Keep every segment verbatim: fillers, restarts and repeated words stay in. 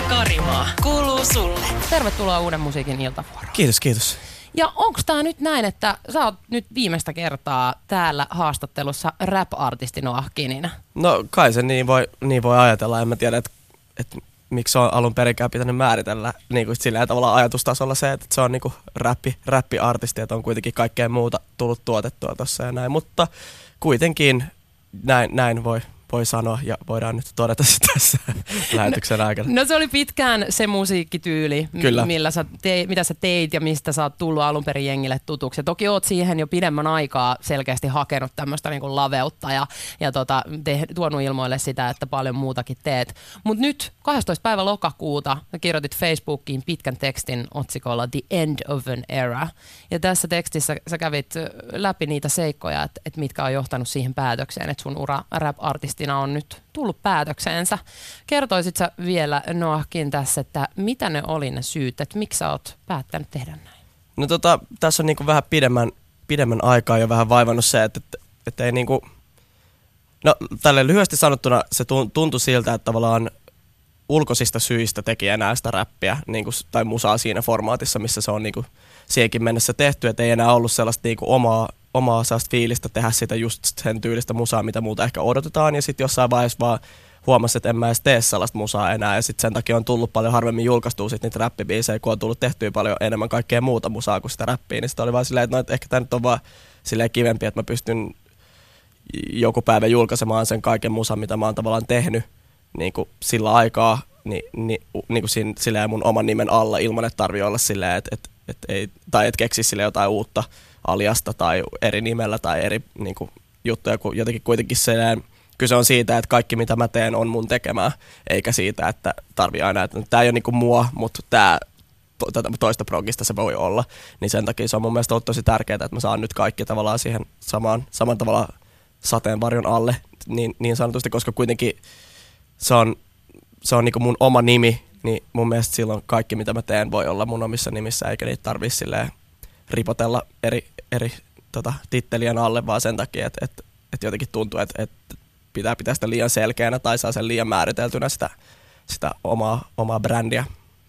Karimaa kuuluu sulle. Tervetuloa Uuden musiikin iltavuoroon. Kiitos, kiitos. Ja onko tää nyt näin, että sä oot nyt viimeistä kertaa täällä haastattelussa rap-artisti Noah Kinina? No kai se niin voi, niin voi ajatella. En mä tiedä, että et, miksi on alun perinkään pitänyt määritellä niin kuin sillä tavalla ajatustasolla se, että se on niin kuin räppi, räppi-artisti, että on kuitenkin kaikkea muuta tullut tuotettua tossa ja näin. Mutta kuitenkin näin, näin voi. voi sanoa ja voidaan nyt todeta se tässä lähetyksen aikana. No se oli pitkään se musiikkityyli, Kyllä. millä sä te, mitä sä teit ja mistä sä oot tullut alun perin jengille tutuksi. Ja toki oot siihen jo pidemmän aikaa selkeästi hakenut tämmöistä niinku laveutta ja, ja tota, te, tuonut ilmoille sitä, että paljon muutakin teet. Mutta nyt kahdestoista päivä lokakuuta sä kirjoitit Facebookiin pitkän tekstin otsikolla The End of an Era. Ja tässä tekstissä sä kävit läpi niitä seikkoja, että et mitkä on johtanut siihen päätökseen, että sun ura rap-artistina on nyt tullut päätökseensä. Kertoisit sä vielä Noahkin tässä, että mitä ne oli ne syyt, että miksi sä oot päättänyt tehdä näin? No tota, tässä on niinku vähän pidemmän, pidemmän aikaa jo vähän vaivannut se, että, että, että ei niinku... No tälle lyhyesti sanottuna se tuntui siltä, että tavallaan ulkoisista syistä teki enää sitä räppiä niinku, tai musaa siinä formaatissa, missä se on niinku siihenkin mennessä tehty, että ei enää ollut sellaista niinku omaa omaa sellaista fiilistä tehdä sitä just sen tyylistä musaa, mitä muuta ehkä odotetaan, ja sitten jossain vaiheessa vaan huomasi, että en mä edes tee sellaista musaa enää, ja sitten sen takia on tullut paljon harvemmin julkaistua sit niitä räppibiisejä, kun on tullut tehtyä paljon enemmän kaikkea muuta musaa kuin sitä räppiä, niin sitten oli vaan silleen, että no, et ehkä tämä nyt on vaan silleen kivempi, että mä pystyn joku päivä julkaisemaan sen kaiken musan, mitä mä oon tavallaan tehnyt niin kuin sillä aikaa, niin, niin, niin kuin sin, silleen mun oman nimen alla, ilman että tarvii olla silleen, että, että, että ei, tai että keksisi silleen jotain uutta aliasta tai eri nimellä tai eri niin kuin, juttuja, kun jotenkin kuitenkin sellainen, kyse on siitä, että kaikki mitä mä teen on mun tekemää, eikä siitä, että tarvii aina, että tämä ei ole niin kuin mua, mutta tämä to, tätä toista progista se voi olla, niin sen takia se on mun mielestä ollut tosi tärkeää, että mä saan nyt kaikki tavallaan siihen samaan, saman tavalla sateenvarjon alle, niin, niin sanotusti, koska kuitenkin se on, se on niin kuin mun oma nimi, niin mun mielestä silloin kaikki mitä mä teen voi olla mun omissa nimissä, eikä niitä tarvitse silleen ripotella eri, eri tota, tittelien alle, vaan sen takia, että, että, että jotenkin tuntuu, että, että pitää pitää sitä liian selkeänä tai saa sen liian määriteltynä sitä, sitä omaa, omaa brändiä.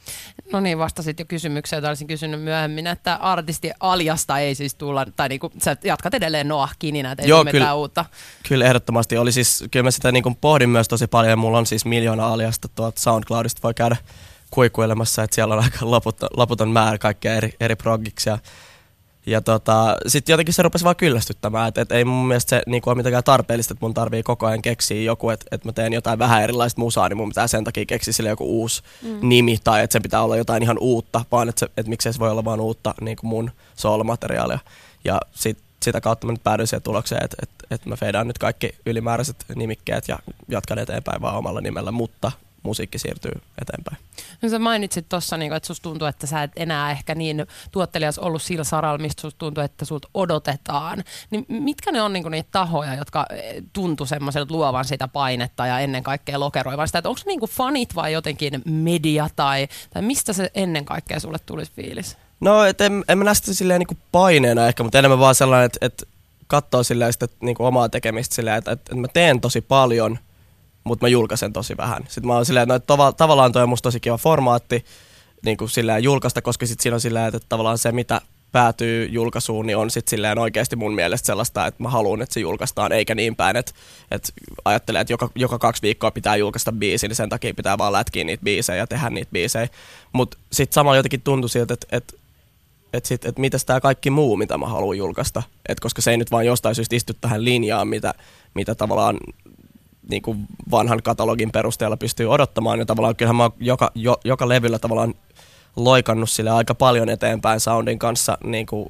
No niin, vastasit jo kysymykseen, jota olisin kysynyt myöhemmin, että artisti aliasta ei siis tulla, tai niinku, sä jatkat edelleen Noah Kinina, että ei Joo, tule kyllä, mitään uutta. Kyllä ehdottomasti. Oli siis, kyllä mä sitä niinku pohdin myös tosi paljon, mulla on siis miljoona aliasta tuolta SoundCloudista, voi käydä kuikuilemassa, että siellä on aika loputon, loputon määrä kaikkea eri, eri progiksi. Ja, ja tota, sitten jotenkin se rupesi vaan kyllästyttämään, että et ei mun mielestä se niinku ole mitenkään tarpeellista, että mun tarvii koko ajan keksiä joku, että et mä teen jotain vähän erilaista musaa, niin mun pitää sen takia keksiä sille joku uusi mm. nimi, tai että sen pitää olla jotain ihan uutta, vaan että et miksei se voi olla vaan uutta niinku mun soolomateriaalia. Ja sit, sitä kautta mä nyt päädyin siihen tulokseen, että et, et mä feidaan nyt kaikki ylimääräiset nimikkeet ja jatkan eteenpäin vaan omalla nimellä, mutta musiikki siirtyy eteenpäin. No sä mainitsit tuossa, että susta tuntuu, että sä et enää ehkä niin tuottelijas ollut sillä saralla, mistä susta tuntuu, että sulta odotetaan. Niin mitkä ne on niin niitä tahoja, jotka tuntuu semmoiselta luovan sitä painetta ja ennen kaikkea lokeroivan sitä? Että onko se niin fanit vai jotenkin media tai, tai mistä se ennen kaikkea sulle tulisi fiilis? No et en, en mä näe sitä silleen niin paineena ehkä, mutta enemmän vaan sellainen, että, että katsoo silleen sitä niin omaa tekemistä silleen, että, että mä teen tosi paljon, mutta mä julkaisen tosi vähän. Sitten mä oon silleen, että no, tav- tavallaan toi on musta tosi kiva formaatti niin kuin silleen julkaista, koska sit siinä on silleen, että tavallaan se mitä päätyy julkaisuun, niin on sit silleen oikeasti mun mielestä sellaista, että mä haluan, että se julkaistaan, eikä niin päin, että, että ajattelee, että joka, joka kaksi viikkoa pitää julkaista biisi, niin sen takia pitää vaan lätkiä niitä biisejä ja tehdä niitä biisejä. Mutta sitten samalla jotenkin tuntui siltä, että, että, että, sit, että mitäs tää kaikki muu, mitä mä haluan julkaista. Et koska se ei nyt vaan jostain syystä istu tähän linjaan, mitä, mitä tavallaan niin kuin vanhan katalogin perusteella pystyy odottamaan, ja tavallaan kyllähän mä oon joka, jo, joka levyllä tavallaan loikannut sille aika paljon eteenpäin soundin kanssa niin kuin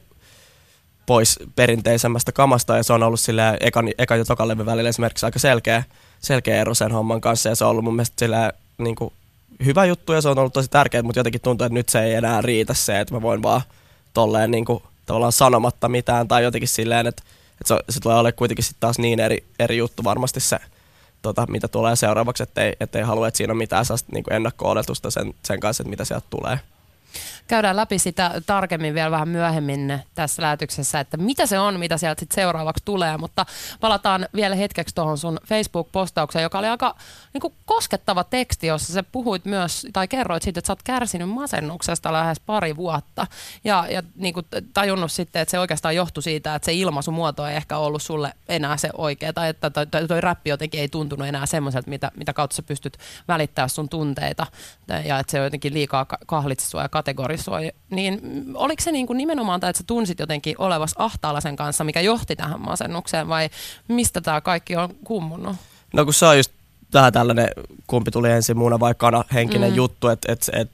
pois perinteisemmästä kamasta, ja se on ollut silleen ekan, ekan ja tokan levyn välillä esimerkiksi aika selkeä, selkeä ero sen homman kanssa, ja se on ollut mun mielestä silleen niin kuin hyvä juttu, ja se on ollut tosi tärkeää, mutta jotenkin tuntuu, että nyt se ei enää riitä se, että mä voin vaan tolleen niin kuin tavallaan sanomatta mitään, tai jotenkin silleen, että, että se, se tulee olemaan kuitenkin sitten taas niin eri, eri juttu varmasti se, Tota, mitä tulee seuraavaksi, ettei, ettei halua, että siinä on mitään niin ennakko-oletusta sen, sen kanssa, että mitä sieltä tulee. Käydään läpi sitä tarkemmin vielä vähän myöhemmin tässä lähetyksessä, että mitä se on, mitä sieltä sit seuraavaksi tulee, mutta palataan vielä hetkeksi tuohon sun Facebook-postaukseen, joka oli aika niin kuin koskettava teksti, jossa sä puhuit myös, tai kerroit siitä, että sä oot kärsinyt masennuksesta lähes pari vuotta, ja, ja niin kuin tajunnut sitten, että se oikeastaan johtui siitä, että se ilmaisumuoto ei ehkä ollut sulle enää se oikea, tai että toi, toi, toi räppi jotenkin ei tuntunut enää semmoiselta, mitä, mitä kautta sä pystyt välittämään sun tunteita, ja että se jotenkin liikaa kahlitsi sua ja kategorisoi. Niin oliko se niin kuin nimenomaan tämä, että sä tunsit jotenkin olevas ahtaalla sen kanssa, mikä johti tähän masennukseen, vai mistä tämä kaikki on kummunut? No kun se on just vähän tällainen, kumpi tuli ensin, muuna vai kana, henkinen mm. juttu, että et, et,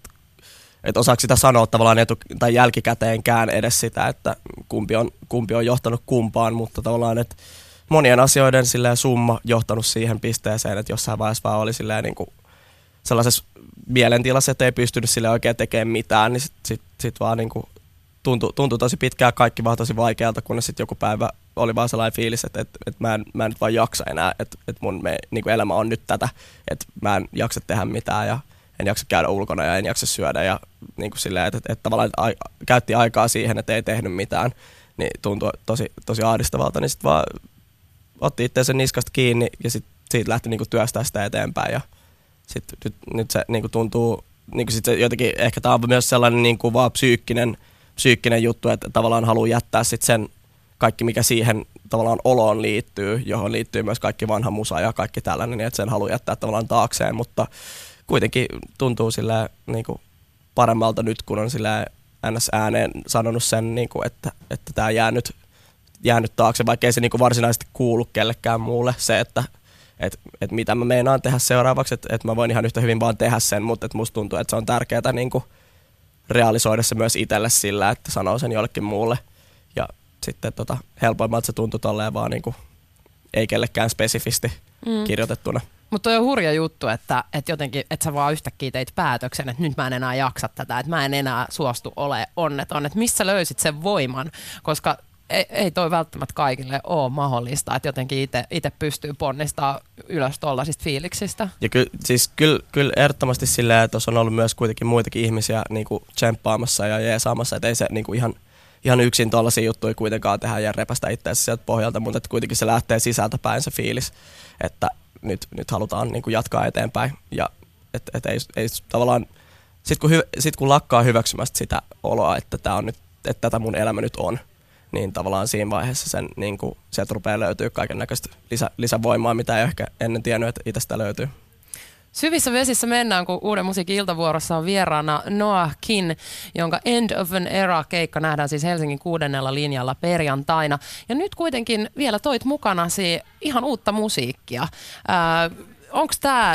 et osaako sitä sanoa tavallaan etu- tai jälkikäteenkään edes sitä, että kumpi on, kumpi on johtanut kumpaan, mutta tavallaan, että monien asioiden silleen summa johtanut siihen pisteeseen, että jossain vaiheessa vaan oli silleen niin kuin sellaisessa mielentilassa, että ei pystynyt sille oikein tekemään mitään, niin sitten sit, sit vaan niin kuin tuntui, tuntui tosi pitkään, kaikki vaan tosi vaikealta, kunnes sitten joku päivä oli vaan sellainen fiilis, että, että, että mä, en, mä en nyt vaan jaksa enää, että, että mun me, niin kuin elämä on nyt tätä, että mä en jaksa tehdä mitään ja en jaksa käydä ulkona ja en jaksa syödä ja niin kuin silleen, että, että, että tavallaan että a, käytti aikaa siihen, että ei tehnyt mitään, niin tuntui tosi, tosi ahdistavalta, niin sitten vaan otti itseänsä niskasta kiinni ja sitten siitä lähti niin kuin työstää sitä eteenpäin ja sitten nyt, nyt se niin kuin tuntuu, niin kuin sit se jotenkin, ehkä tämä on myös sellainen niin kuin vaan psyykkinen, psyykkinen juttu, että tavallaan haluaa jättää sit sen kaikki, mikä siihen tavallaan oloon liittyy, johon liittyy myös kaikki vanha musa ja kaikki tällainen, niin että sen haluaa jättää tavallaan taakseen, mutta kuitenkin tuntuu silleen niin kuin paremmalta nyt, kun on silleen ns. Ääneen sanonut sen, niin kuin, että, että tämä jää nyt, jää nyt taakse, vaikka ei se niin kuin varsinaisesti kuulu kellekään muulle se, että että et mitä mä meinaan tehdä seuraavaksi, että et mä voin ihan yhtä hyvin vaan tehdä sen, mutta et musta tuntuu, että se on tärkeää niinku realisoida se myös itselle sillä, että sanoo sen jollekin muulle. Ja sitten tota, helpoimmalta se tuntui tolleen vaan niinku, ei kellekään spesifisti mm. kirjoitettuna. Mutta toi on hurja juttu, että, että jotenkin, että sä vaan yhtäkkiä teit päätöksen, että nyt mä en enää jaksa tätä, että mä en enää suostu ole onneton, että missä löysit sen voiman, koska Ei, ei toi välttämättä kaikille ole mahdollista, että jotenkin itse pystyy ponnistamaan ylös tuollaisista fiiliksistä. Ja ky, siis kyllä, kyllä ehdottomasti silleen, että on ollut myös kuitenkin muitakin ihmisiä niin kuin tsemppaamassa ja jeesaamassa, että ei se niin kuin ihan, ihan yksin tuollaisia juttuja kuitenkaan tehdä ja repästä itseäsi sieltä pohjalta, mutta että kuitenkin se lähtee sisältä päin se fiilis, että nyt, nyt halutaan niin kuin jatkaa eteenpäin ja et, et ei, ei tavallaan, sit kun, hy, sit kun lakkaa hyväksymästä sitä oloa, että, tää on nyt, että tätä mun elämä nyt on, niin tavallaan siinä vaiheessa sen, niin kuin, sieltä rupeaa löytyä kaiken näköistä lisä, lisävoimaa, mitä ei ehkä ennen tiennyt, että itsestä löytyy. Syvissä vesissä mennään, kun Uuden musiikin iltavuorossa on vieraana Noah Kin, jonka End of an Era-keikka nähdään siis Helsingin kuudennella linjalla perjantaina. Ja nyt kuitenkin vielä toit mukanasi ihan uutta musiikkia. Ää, Onko tämä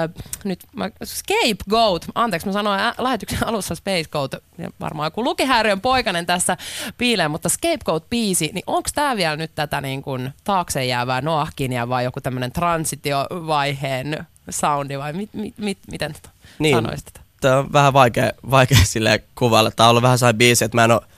nyt mä, Scapegoat, anteeksi mä sanoin ä, lähetyksen alussa Spacegoat, varmaan joku lukihäiriön poikainen tässä piilee, mutta Scapegoat-biisi, niin onko tämä vielä nyt tätä niin kuin taakse jäävää Noah Kinia vai joku tämmöinen transitiovaiheen soundi vai mit, mit, mit, miten niin, sanoisit tätä? Tämä on vähän vaikea, vaikea silleen kuvailla. Tämä on ollut vähän sellainen biisi, että mä en ole,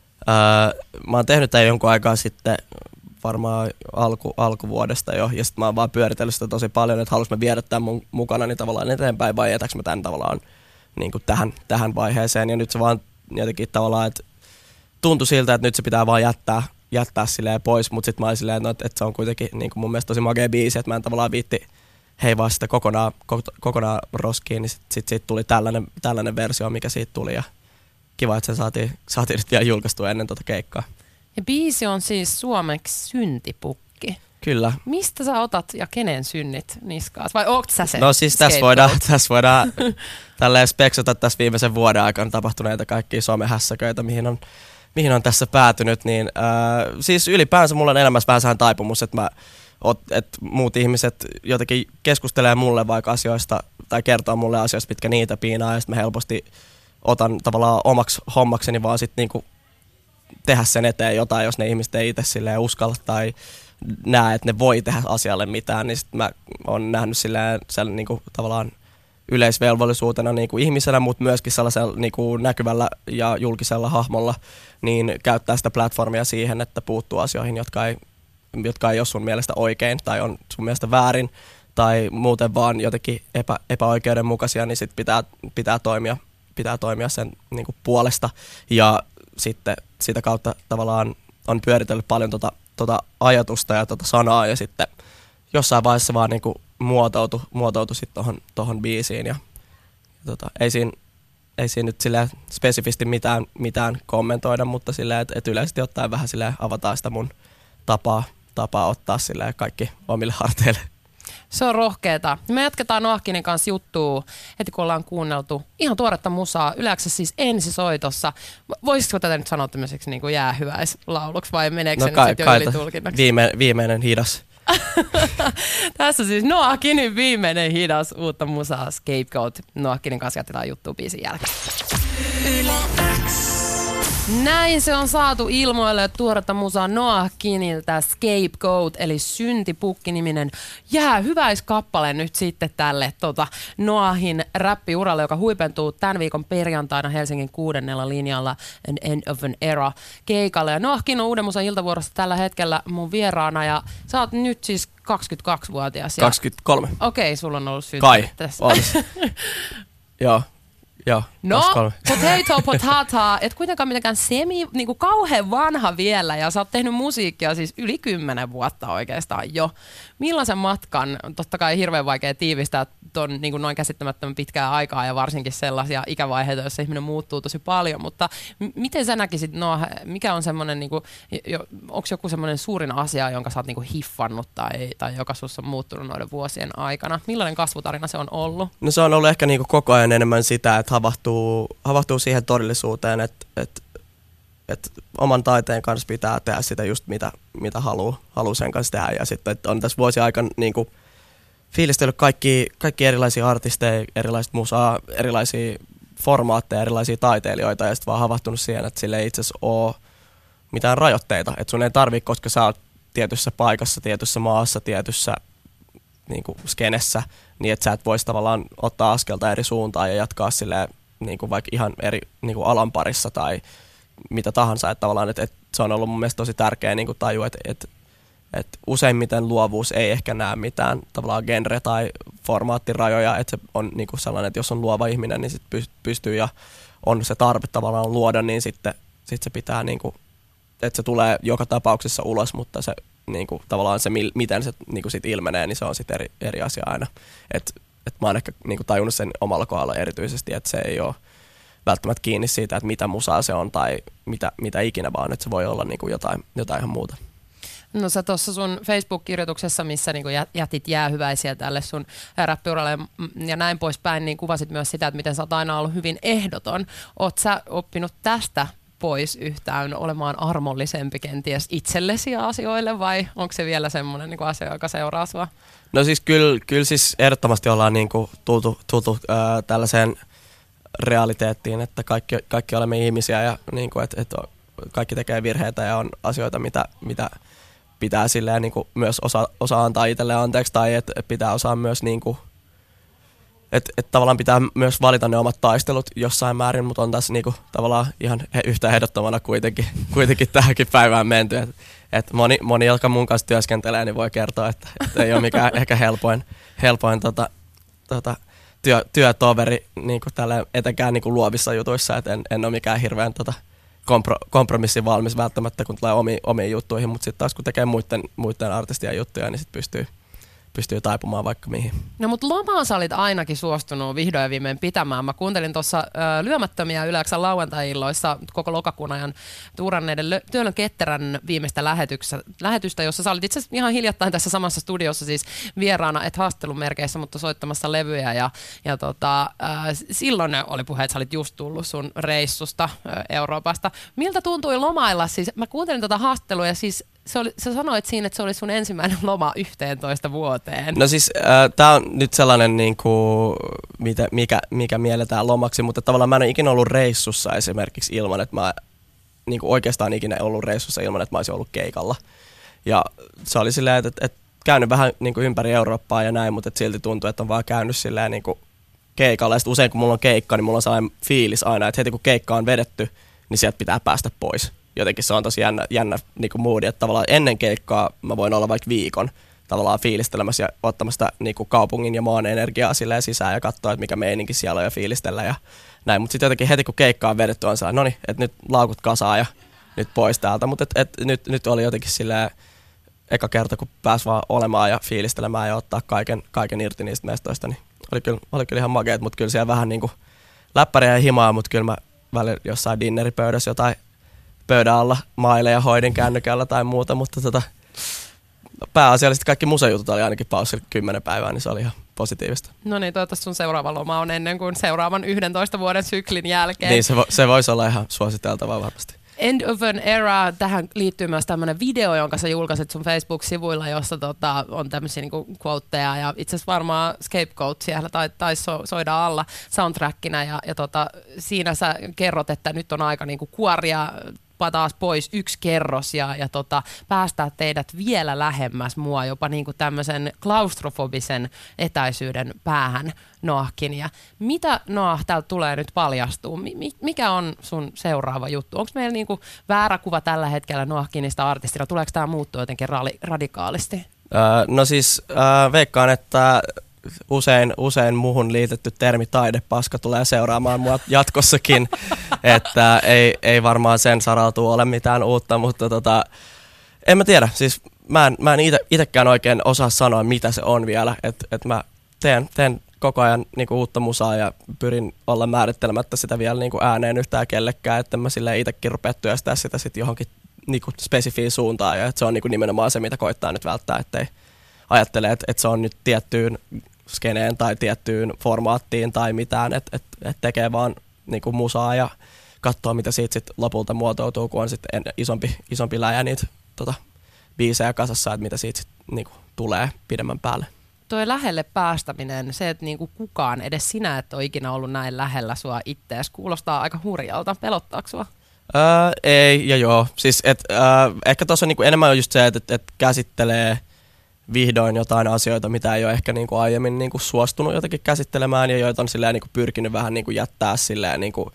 ää, mä oon tehnyt tämän jonkun aikaa sitten, varmaan alku, alkuvuodesta jo, ja sitten mä oon vaan pyöritellyt sitä tosi paljon, että haluaisin mä viedä tämän mun mukana niin tavallaan eteenpäin, vai jätäks mä tämän tavallaan niin kuin tähän, tähän vaiheeseen, ja nyt se vaan jotenkin tavallaan, että tuntui siltä, että nyt se pitää vaan jättää, jättää silleen pois, mutta sitten mä olin silleen, että se on kuitenkin niin kuin mun mielestä tosi makea biisi, että mä en tavallaan viitti heivaa sitä kokonaan, kokonaan roskiin, niin sitten sit, sit tuli tällainen, tällainen versio, mikä siitä tuli, ja kiva, että sen saatiin, saatiin nyt vielä julkaistua ennen tuota keikkaa. Ja biisi on siis suomeksi syntipukki. Kyllä. Mistä sä otat ja kenen synnit niskaas? Vai oot sä se? No siis tässä voidaan, tässä voidaan tälleen speksata tässä viimeisen vuoden aikana tapahtuneita kaikkia somehässäköitä, mihin on, mihin on tässä päätynyt. Niin, äh, siis ylipäänsä mulla on elämässä vähän sehän taipumus, että, mä, että muut ihmiset jotenkin keskustelee mulle vaikka asioista tai kertoo mulle asioista, mitkä niitä piinaa, ja sitten mä helposti otan tavallaan omaksi hommakseni vaan sitten niinku tehdä sen eteen jotain, jos ne ihmiset ei itse silleen uskalla tai näe, että ne voi tehdä asialle mitään, niin sitten mä oon nähnyt silleen, silleen niin kuin tavallaan yleisvelvollisuutena niin kuin ihmisenä, mutta myöskin sellaisella niin kuin näkyvällä ja julkisella hahmolla, niin käyttää sitä platformia siihen, että puuttuu asioihin, jotka ei, jotka ei ole sun mielestä oikein tai on sun mielestä väärin tai muuten vaan jotenkin epä, epäoikeudenmukaisia, niin sitten pitää, pitää toimia, pitää toimia sen niin kuin puolesta. Ja sitten sitä kautta tavallaan on pyöritellyt paljon tota, tota ajatusta ja tota sanaa ja sitten jossain vaiheessa vaan niin kuin muotoutui, muotoutui sitten tohon, tohon biisiin. Ja, ja tota, ei, siinä, ei siinä nyt silleen spesifisti mitään, mitään kommentoida, mutta silleen, että et yleisesti ottaen vähän silleen avataan sitä mun tapaa, tapaa ottaa silleen kaikki omille harteille. Se on rohkeeta. Me jatketaan Noahkinin kanssa juttua heti kun ollaan kuunneltu ihan tuoretta musaa. Yleensä siis ensisoitossa. Voisitko tätä nyt sanoa tämmöiseksi niin kuin jäähyväislauluksi vai meneekö no, se kai, nyt sitten jo ylitulkinnaksi? Viime, viimeinen hidas. Tässä siis Noahkinin viimeinen hidas uutta musaa Scapegoat. Noahkinin kanssa jatketaan juttua biisin jälkeen. Yle X. Näin se on saatu ilmoille tuoretta musaa Noahkiniltä Scapegoat, eli Syntipukki-niminen jäähyväiskappale nyt sitten tälle tota, Noahin räppiuralle, joka huipentuu tämän viikon perjantaina Helsingin kuudennella linjalla An End of an Era -keikalle. Ja Noahkin on uuden musan iltavuorossa tällä hetkellä mun vieraana ja sä oot nyt siis kaksikymmentäkaksivuotias. Ja... kaksikymmentäkolme. Okei, okay, sulla on ollut syntynyt Kai, tässä. olisi. Joo. Joo, no, kaksikymmentäkolme. potato, potata, et kuitenkaan mitenkään semi, niinku kauhean vanha vielä ja sä oot tehnyt musiikkia siis yli kymmenen vuotta oikeastaan jo. Millaisen matkan, totta kai hirveän vaikea tiivistää ton niin kuin noin käsittämättömän pitkää aikaa ja varsinkin sellaisia ikävaiheita, joissa ihminen muuttuu tosi paljon, mutta m- miten sä näkisit, no, mikä on semmoinen, niin onko joku semmoinen suurin asia, jonka sä oot niin kuin hiffannut tai, tai joka sussa on muuttunut noiden vuosien aikana? Millainen kasvutarina se on ollut? No se on ollut ehkä niin kuin koko ajan enemmän sitä, että havahtuu, havahtuu siihen todellisuuteen, että, että, että oman taiteen kanssa pitää tehdä sitä just mitä, mitä haluaa haluu sen kanssa tehdä. Ja sitten että on tässä vuosien aikana niin kuin fiilistellyt kaikki, kaikki erilaisia artisteja, erilaista musaa, erilaisia formaatteja, erilaisia taiteilijoita ja sitten vaan havahtunut siihen, että sille ei itse asiassa ole mitään rajoitteita. Että sun ei tarvitse, koska sä oot tietyssä paikassa, tietyssä maassa, tietyssä niin kuin skenessä, niin että sä et voisi tavallaan ottaa askelta eri suuntaan ja jatkaa silleen niin kuin vaikka ihan eri niin kuin alan parissa tai mitä tahansa. Että tavallaan, että, että se on ollut mun mielestä tosi tärkeä niin kuin tajua, että, että, että useimmiten luovuus ei ehkä näe mitään tavallaan genre- tai formaattirajoja, että se on niin kuin sellainen, että jos on luova ihminen, niin sit pystyy ja on se tarve tavallaan luoda, niin sitten sit se pitää, niin kuin, että se tulee joka tapauksessa ulos, mutta se niin kuin, tavallaan se, miten se niin kuin sit ilmenee, niin se on sitten eri, eri asia aina. Et, et mä oon ehkä niin kuin tajunnut sen omalla kohdalla erityisesti, että se ei ole välttämättä kiinni siitä, että mitä musaa se on tai mitä, mitä ikinä, vaan että se voi olla niin kuin jotain, jotain ihan muuta. No sä tuossa sun Facebook-kirjoituksessa, missä niinku jätit jäähyväisiä tälle sun räppiuralle ja näin poispäin, niin kuvasit myös sitä, että miten sä oot aina ollut hyvin ehdoton. Oot sä oppinut tästä pois yhtään olemaan armollisempi kenties itsellesi asioille vai onko se vielä semmoinen niin kuin asia, joka seuraa sua? No siis kyllä, kyllä siis ehdottomasti ollaan niin kuin tultu, tultu ää, tällaiseen realiteettiin, että kaikki, kaikki olemme ihmisiä ja niin kuin, että, että kaikki tekee virheitä ja on asioita, mitä, mitä pitää silleen niin kuin myös osa, osa antaa itselleen anteeksi tai että pitää osaa myös niin kuin, että et tavallaan pitää myös valita ne omat taistelut jossain määrin, mutta on tässä niinku tavallaan ihan yhtä ehdottomana kuitenkin, kuitenkin tähänkin päivään menty. Et, et moni, moni, jotka mun kanssa työskentelee, niin voi kertoa, että et ei ole mikään ehkä helpoin, helpoin tota, tota, työ, työtoveri niinku tälle, etenkään niinku luovissa jutuissa. Et en, en ole mikään hirveän tota, kompro, kompromissin valmis välttämättä, kun tulee omiin, omiin juttuihin, mutta sitten taas kun tekee muiden, muiden artistien juttuja, niin sitten pystyy pystyy taipumaan vaikka mihin. No mutta lomaa sä olit ainakin suostunut vihdoin ja viimein pitämään. Mä kuuntelin tuossa Lyömättömiä Yle-X:n lauantai-illoissa koko lokakuun ajan tuuranneiden Lö- Työlön Ketterän viimeistä lähetystä, jossa sä olit itse asiassa ihan hiljattain tässä samassa studiossa siis vieraana, et haastelumerkeissä, mutta soittamassa levyjä. Ja, ja tota, äh, silloin oli puhe, että sä olit just tullut sun reissusta äh, Euroopasta. Miltä tuntui lomailla? Siis, mä kuuntelin tätä haastattelua ja siis Se oli, sä sanoit siinä, että se oli sun ensimmäinen loma yhteentoista vuoteen. No siis äh, tää on nyt sellainen, niinku, mitä, mikä, mikä mielletään lomaksi, mutta tavallaan mä en ole ikinä ollut reissussa esimerkiksi ilman, että mä niinku, oikeastaan ikinä ollut reissussa ilman, että mä olisin ollut keikalla. Ja se oli silleen, että, että, että käynyt vähän niinku, ympäri Eurooppaa ja näin, mutta silti tuntuu, että on vaan käynyt silleen niinku, keikalla. Ja sit usein kun mulla on keikka, niin mulla on sellainen fiilis aina, että heti kun keikka on vedetty, niin sieltä pitää päästä pois. Jotenkin se on tosi jännä, jännä niin kuin moodi, että tavallaan ennen keikkaa mä voin olla vaikka viikon tavallaan fiilistelemässä ja ottamassa sitä niin kuin kaupungin ja maan energiaa silleen sisään ja katsoa, että mikä meininki siellä on ja fiilistellä ja näin. Mutta sitten jotenkin heti kun keikka on vedetty, on sellainen, no niin, että nyt laukut kasaan ja nyt pois täältä. Mutta nyt, nyt oli jotenkin silleen eka kerta, kun pääsi vaan olemaan ja fiilistelemään ja ottaa kaiken, kaiken irti niistä mestoista, niin oli kyllä, oli kyllä ihan makeet, mutta kyllä siellä vähän niin kuin läppäriä ja himaa, mutta kyllä mä välillä jossain dinneripöydässä jotain pöydän alla maileja hoidin kännykällä tai muuta, mutta tota, pääasiallisesti kaikki musejutut oli ainakin paussilla kymmenen päivää, niin se oli ihan positiivista. No niin, toivottavasti sun seuraava loma on ennen kuin seuraavan yhdentoista vuoden syklin jälkeen. Niin, se, vo, se voisi olla ihan suositeltavaa varmasti. End of an Era, tähän liittyy myös tämmöinen video, jonka sä julkaisit sun Facebook-sivuilla, jossa tota, on tämmöisiä niinku quoteja ja itse asiassa varmaan Scapegoat siellä tai, tai so, soida alla soundtrackina ja, ja tota, siinä sä kerrot, että nyt on aika niinku kuoria taas pois yksi kerros ja, ja tota, päästää teidät vielä lähemmäs mua jopa niinku tämmöisen klaustrofobisen etäisyyden päähän Noahkin. Ja mitä Noah täältä tulee nyt paljastuu? Mi- mikä on sun seuraava juttu? Onko meillä niinku väärä kuva tällä hetkellä Noahkinista artistina? Tuleeko tämä muuttua jotenkin ra- radikaalisti? Öö, no siis öö, veikkaan, että usein, usein muuhun liitetty termi taidepaska tulee seuraamaan mua jatkossakin, että ei, ei varmaan sen saralta ole mitään uutta, mutta tota, en mä tiedä, siis mä en, mä en ite, itekään oikein osaa sanoa, mitä se on vielä, että et mä teen, teen koko ajan niinku uutta musaa ja pyrin olla määrittelemättä sitä vielä niinku ääneen yhtään kellekään, että mä silleen itekin rupea työstää sitä sit johonkin niinku spesifiin suuntaan ja että se on niinku nimenomaan se, mitä koittaa nyt välttää, ettei ajattele, että et se on nyt tiettyyn skeneen tai tiettyyn formaattiin tai mitään, että et, et tekee vaan niinku musaa ja katsoo, mitä siitä sit lopulta muotoutuu, kun on sitten isompi, isompi läjä niitä tota, biisejä kasassa, että mitä siitä sit niinku tulee pidemmän päälle. Toi lähelle päästäminen, se, että niinku kukaan, edes sinä et ole ikinä ollut näin lähellä sua ittees, kuulostaa aika hurjalta. Pelottaako sua? Öö, ei ja joo. Siis et, öö, ehkä tuossa niinku enemmän on just se, että et, et käsittelee vihdoin jotain asioita, mitä ei ole ehkä niinku aiemmin niinku suostunut jotenkin käsittelemään ja joita on silleen niinku pyrkinyt vähän niinku jättää silleen niinku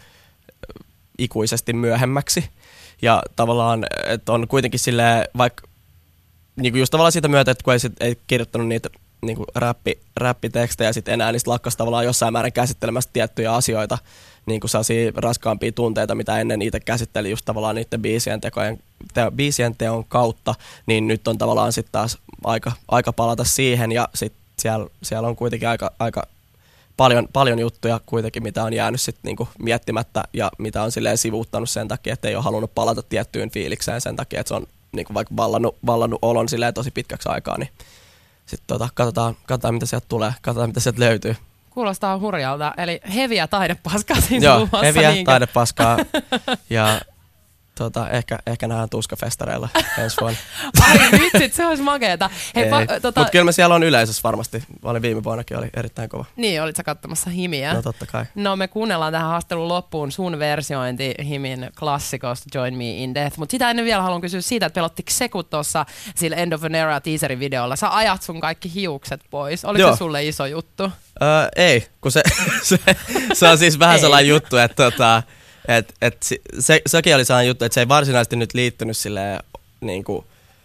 ikuisesti myöhemmäksi. Ja tavallaan, että on kuitenkin silleen, vaikka niinku just tavallaan siitä myötä, että kun ei, sit, ei kirjoittanut niitä niinku räppi, räppitekstejä sit enää, niin sit lakkas tavallaan jossain määrin käsittelemästä tiettyjä asioita, niinku sellaisia raskaampia tunteita, mitä ennen itse käsitteli just tavallaan niiden biisien, tekojen, te, biisien teon kautta, niin nyt on tavallaan sitten taas aika, aika palata siihen, ja sitten siellä, siellä on kuitenkin aika, aika paljon, paljon juttuja kuitenkin, mitä on jäänyt sitten niinku miettimättä, ja mitä on silleen sivuuttanut sen takia, että ei ole halunnut palata tiettyyn fiilikseen sen takia, että se on niinku vaikka vallannut, vallannut olon silleen tosi pitkäksi aikaa, niin sitten tota, katsotaan, katsotaan, mitä sieltä tulee, katsotaan, mitä sieltä löytyy. Kuulostaa hurjalta, eli heviä taidepaskaa siis Joo, luvassa. heviä niinkö? taidepaskaa ja tota, ehkä, ehkä nähdään tuskafestareilla ensi vuonna. Ai vitsit, se olisi makeeta. Hei, pa- tota... Mutta kyllä me siellä on yleisössä varmasti. Mä olin viime vuonnakin, oli erittäin kova. Niin, olit sä katsomassa Himiä? No totta kai. No me kuunnellaan tähän haastelun loppuun sun versiointi Himin klassikosta Join Me in Death. Mutta sitä ennen vielä haluan kysyä siitä, että pelottiko sekut tuossa sillä End of an Era teaserin videolla. Sä ajat sun kaikki hiukset pois. Oliko Joo. se sulle iso juttu? Öö, ei, kun se, se, se on siis vähän sellainen juttu, että tota, et, et se, sekin oli sellainen juttu, että se ei varsinaisesti nyt liittynyt silleen niin kuin,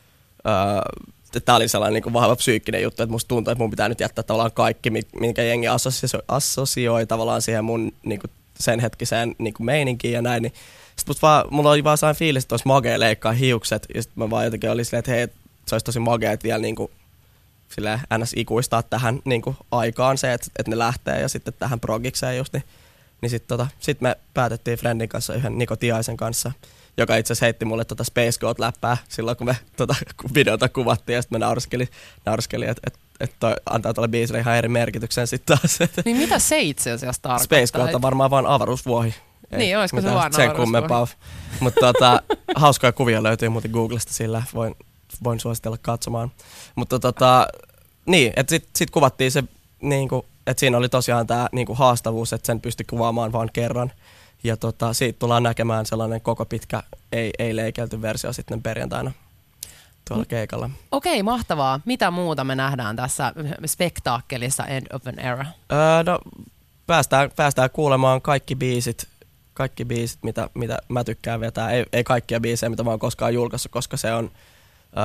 öö, tämä oli sellainen niin kuin vahva psyykkinen juttu, että musta tuntuu, että mun pitää nyt jättää tavallaan kaikki, minkä jengi assosioi, assosioi tavallaan siihen mun niin kuin sen hetkiseen niin kuin meininkiin ja näin, niin sit musta vaan, mulla oli vaan sellainen fiilis, että olisi magea leikkaa hiukset, ja sit mä vaan jotenkin olin silleen, että hei, se olisi tosi magea, että vielä niin kuin silleen ns. Ikuistaa tähän niin kuin aikaan se, että, että ne lähtee ja sitten tähän progikseen just, niin, niin sitten tota, sit me päätettiin Friendin kanssa, yhden Niko Tiaisen kanssa, joka itse asiassa heitti mulle tota Space Goat-läppää silloin, kun me tota, videota kuvattiin ja sitten me naurskelin, naurskelin että et, et toi antaa tuolle biisille ihan eri merkityksen sitten taas. Niin mitä se itse asiassa tarkoittaa? Space Goat on varmaan vaan avaruusvuohi. Ei niin, olisiko se vaan sen kummempaa. Mutta tota, hauskoja kuvia löytyy muuten Googlesta, sillä voin, voin suositella katsomaan. Mutta tota, niin, että sitten sit kuvattiin se, niinku, että siinä oli tosiaan tämä niinku haastavuus, että sen pystyi kuvaamaan vain kerran. Ja tota, siitä tullaan näkemään sellainen koko pitkä, ei, ei leikelty versio sitten perjantaina tuolla keikalla. Okei, mahtavaa. Mitä muuta me nähdään tässä spektaakkelissa End of an Era? Öö, no, päästään, päästään kuulemaan kaikki biisit, kaikki biisit mitä, mitä mä tykkään vetää. Ei, ei kaikkia biisejä, mitä mä oon koskaan julkaissut, koska se on, öö,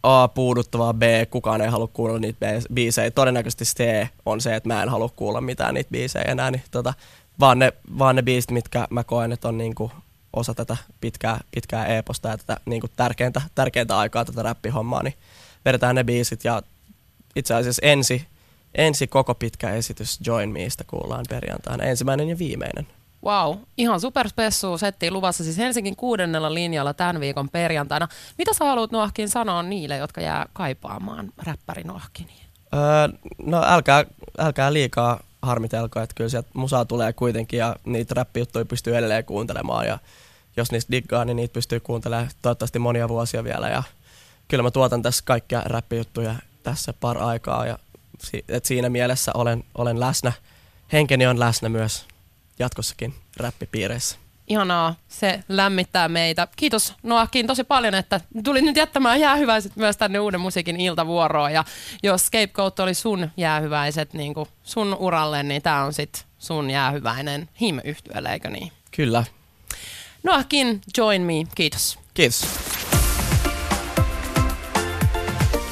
A, puuduttavaa, B, kukaan ei halua kuulla niitä biisejä. Todennäköisesti C on se, että mä en halua kuulla mitään niitä biisejä enää. Niin tota, vaan, ne, vaan ne biisit, mitkä mä koen, että on niinku osa tätä pitkää, pitkää eeposta ja tätä niinku tärkeintä, tärkeintä aikaa tätä räppihommaa, niin vedetään ne biisit. Ja itse asiassa ensi, ensi koko pitkä esitys Join Meistä kuullaan perjantaina. Ensimmäinen ja viimeinen. Wow, ihan superspessua settiä luvassa siis Helsingin kuudennella linjalla tämän viikon perjantaina. Mitä sä haluat Noahkin sanoa niille, jotka jää kaipaamaan räppäri Noahkinia? Öö, no älkää, älkää liikaa harmitelko, että kyllä sieltä musaa tulee kuitenkin ja niitä räppijuttuja pystyy edelleen kuuntelemaan ja jos niistä diggaa, niin niitä pystyy kuuntelemaan toivottavasti monia vuosia vielä ja kyllä mä tuotan tässä kaikkia räppijuttuja tässä par aikaa ja si- et siinä mielessä olen, olen läsnä, henkeni on läsnä myös jatkossakin räppipiireissä. Ihanaa, se lämmittää meitä. Kiitos Noahkin tosi paljon, että tulit nyt jättämään jäähyväiset myös tänne Uuden musiikin iltavuoroon. Ja jos Scapegoat oli sun jäähyväiset niin kuin sun uralle, niin tää on sit sun jäähyväinen Him-yhtyeelle, eikö niin? Kyllä. Noahkin, Join Me, kiitos. Kiitos.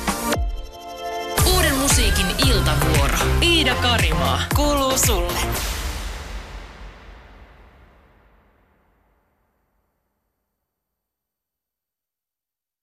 Uuden musiikin iltavuoro. Iida Karimaa kuuluu sulle.